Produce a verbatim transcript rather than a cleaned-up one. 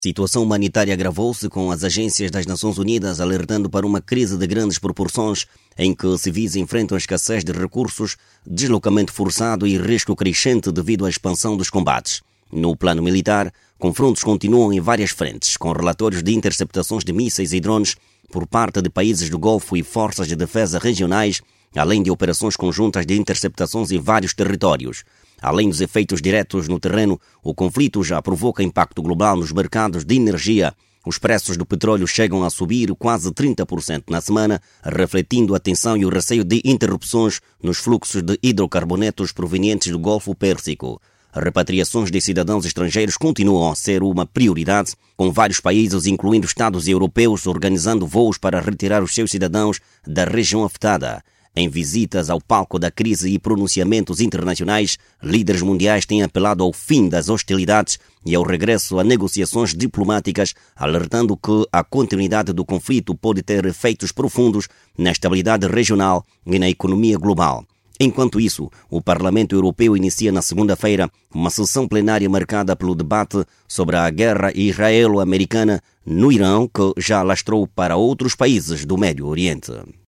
A situação humanitária agravou-se, com as agências das Nações Unidas alertando para uma crise de grandes proporções em que civis enfrentam escassez de recursos, deslocamento forçado e risco crescente devido à expansão dos combates. No plano militar, confrontos continuam em várias frentes, com relatórios de interceptações de mísseis e drones por parte de países do Golfo e forças de defesa regionais, além de operações conjuntas de interceptações em vários territórios. Além dos efeitos diretos no terreno, o conflito já provoca impacto global nos mercados de energia. Os preços do petróleo chegam a subir quase trinta por cento na semana, refletindo a tensão e o receio de interrupções nos fluxos de hidrocarbonetos provenientes do Golfo Pérsico. Repatriações de cidadãos estrangeiros continuam a ser uma prioridade, com vários países, incluindo Estados europeus, organizando voos para retirar os seus cidadãos da região afetada. Em visitas ao palco da crise e pronunciamentos internacionais, líderes mundiais têm apelado ao fim das hostilidades e ao regresso a negociações diplomáticas, alertando que a continuidade do conflito pode ter efeitos profundos na estabilidade regional e na economia global. Enquanto isso, o Parlamento Europeu inicia na segunda-feira uma sessão plenária marcada pelo debate sobre a guerra israelo-americana no Irão, que já alastrou para outros países do Médio Oriente.